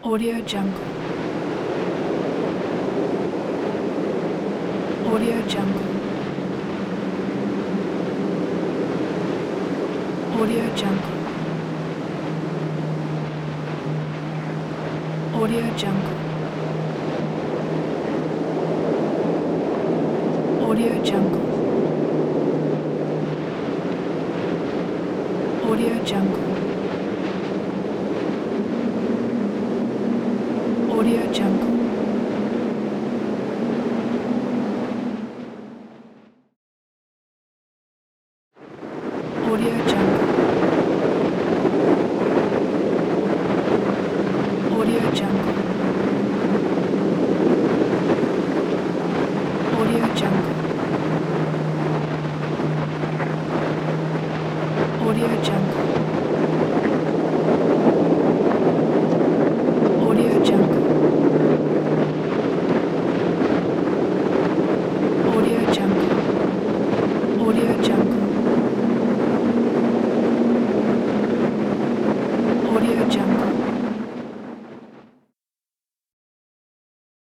Audio Jungle. Audio Jungle. Audio Jungle. Audio Jungle. Audio Jungle. Audio Jungle. Audio Jungle. Audio Jungle. Audio Jungle.